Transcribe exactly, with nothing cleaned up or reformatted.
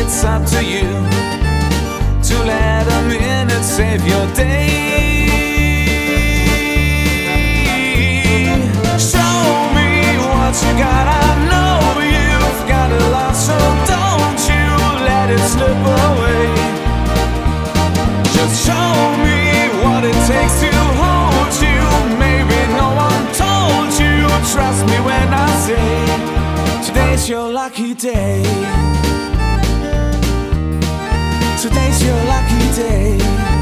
it's up to you to let a minute save your day. Show me what you got, I know you've got a lot, so don't you let it slip away. Just show me what it takes to hold you. Maybe no one told you. Trust me when I say today's your lucky day. Today's your lucky day.